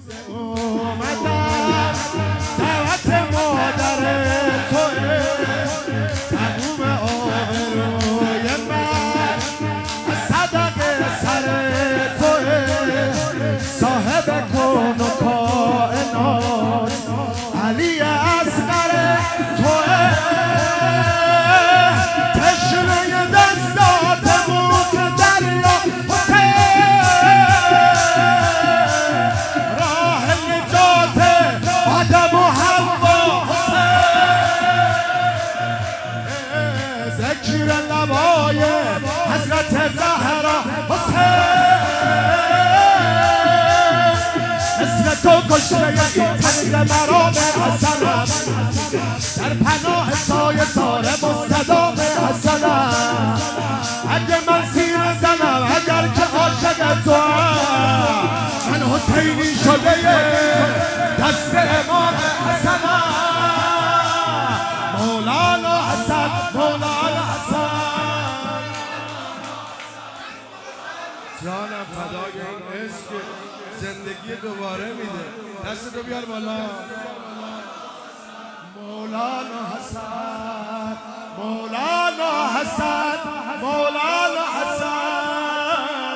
اومدم دعوت مادر توه تموم آبروی من صدقه سر توه صاحب کون و کائنات علی اصغر توه تشنه دستاتمون که دریا راه نجات آدم و حوا ذکر لبای حضرت زهرا مثل تو کشته این طریق مرام حسنم در پناه سایه سار مستدام حسنم اگه من سینه زنم اگر که عاشق تو من حسینی شده دست امام حسنم مولانا حسن مولانا حسن جانم فدای این عشق که زندگی دوباره میده. دستتو بیار بالا. مولانا حسن مولانا حسن مولانا حسن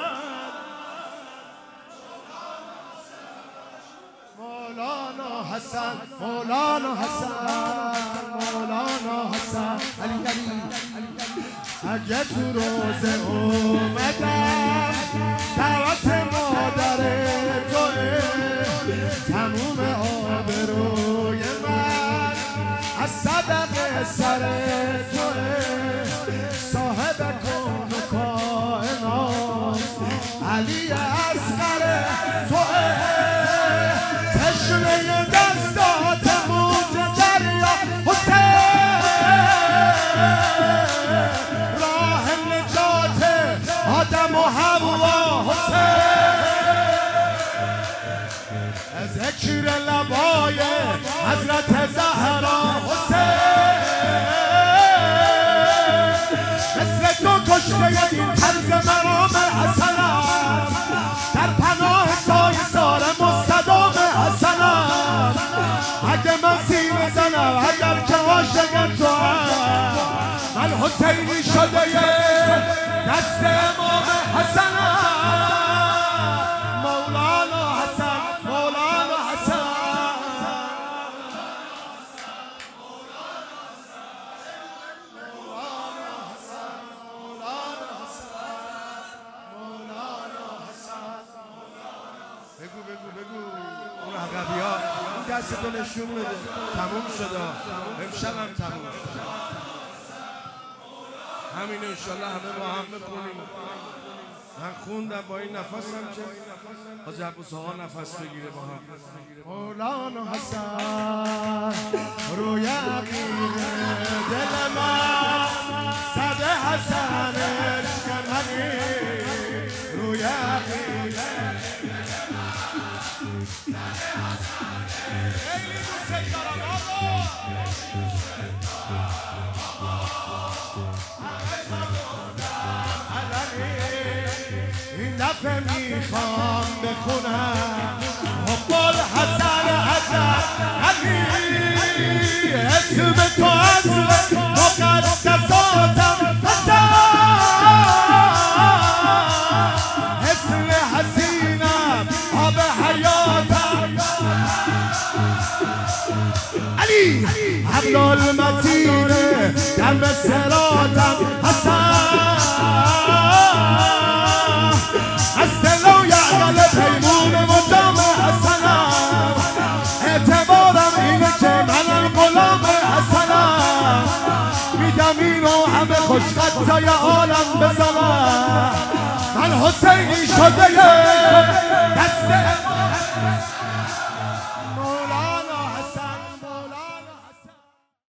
مولانا حسن مولانا حسن مولانا حسن علی علی اگه تو روزه اومدم دعوت مادر توه تموم آبروی من از صدقه سر توه صاحب کون و کائنات علی اصغر توه تشنه دستات موج دریا حسین راه نجات آدم و حوا حسین ذکر لبای حضرت زهرا حسین مثل تو کشته این طرز مرام حسنم در پناه سایه سار مستدام حسنم اگه من سینه زنم اگر که عاشق تو من حسینی شده دست امام حسنم مولانا حسن مولانا حسن مولانا حسن مولانا حسن بگو اون عقبی‌ها اون دستتو نشون بده. تموم شده امشب هم تموم شد. همین انشالله همه با هم بخونیم. من خوندم با این نفسم که حاجی عباس آقا نفس بگیره با هم. مولانا حسن روی عقیق دل من صد حسن عشق منی روی عقیق خیلی دوست دارم این دفعه میخوام بخونم حب الحسن عجب علی اسم تو اصل مقدساتم حسن اسم حسینم آب حیاتم علی حبل المتین دم صراطم حسن از دلو یعقل پیمون مدام حسنم اعتبارم اینه که من غلام حسنم میدم اینو همه خوشخطای عالم بزنم من حسینی شده دست